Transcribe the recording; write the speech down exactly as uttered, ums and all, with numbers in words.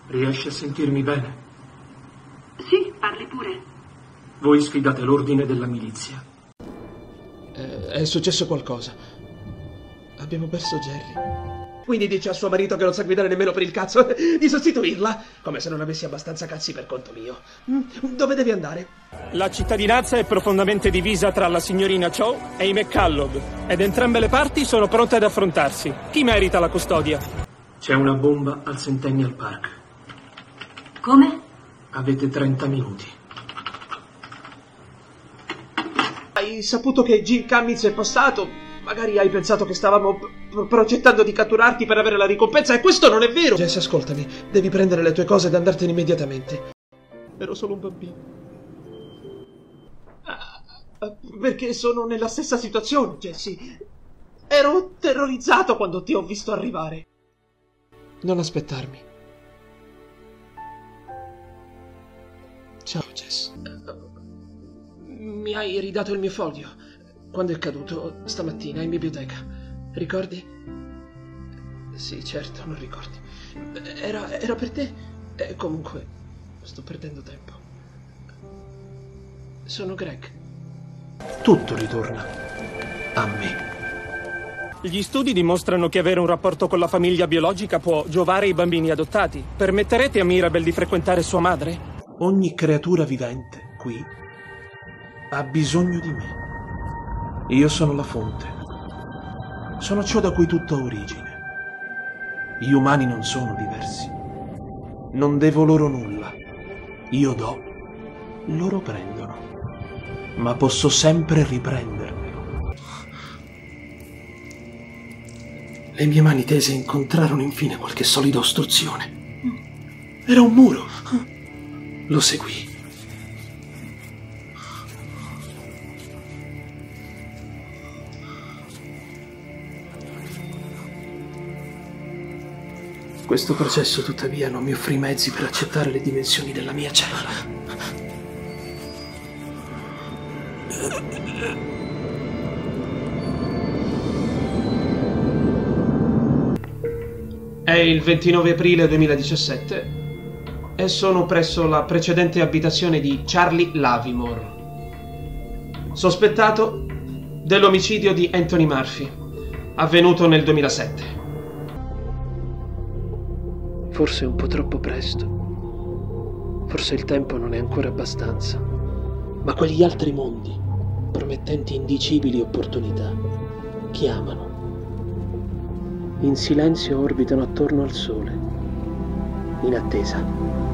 Riesci a sentirmi bene? Sì, parli pure. Voi sfidate l'ordine della milizia. Eh, è successo qualcosa. Abbiamo perso Jerry. Quindi dice a suo marito che non sa guidare nemmeno per il cazzo di sostituirla? Come se non avessi abbastanza cazzi per conto mio. Dove devi andare? La cittadinanza è profondamente divisa tra la signorina Cho e i McCullough, ed entrambe le parti sono pronte ad affrontarsi. Chi merita la custodia? C'è una bomba al Centennial Park. Come? Avete trenta minuti. Hai saputo che Jim Cummings è passato? Magari hai pensato che stavamo p- progettando di catturarti per avere la ricompensa, e questo non è vero! Jess, ascoltami, devi prendere le tue cose ed andartene immediatamente. Ero solo un bambino. Ah, perché sono nella stessa situazione, Jessie. Ero terrorizzato quando ti ho visto arrivare. Non aspettarmi. Ciao, Jess. Mi hai ridato il mio foglio. Quando è caduto? Stamattina in biblioteca. Ricordi? Sì, certo, non ricordi. Era, era per te? Eh, comunque, sto perdendo tempo. Sono Greg. Tutto ritorna a me. Gli studi dimostrano che avere un rapporto con la famiglia biologica può giovare ai bambini adottati. Permetterete a Mirabel di frequentare sua madre? Ogni creatura vivente qui ha bisogno di me. Io sono la fonte. Sono ciò da cui tutto ha origine. Gli umani non sono diversi. Non devo loro nulla. Io do, loro prendono. Ma posso sempre riprendermelo. Le mie mani tese incontrarono infine qualche solida ostruzione. Era un muro. Lo seguì. Questo processo, tuttavia, non mi offrì mezzi per accettare le dimensioni della mia cella. È il ventinove aprile duemiladiciassette e sono presso la precedente abitazione di Charlie Lavimore, sospettato dell'omicidio di Anthony Murphy, avvenuto nel duemilasette. Forse è un po' troppo presto. Forse il tempo non è ancora abbastanza. Ma quegli altri mondi, promettenti indicibili opportunità, chiamano. In silenzio orbitano attorno al sole, in attesa.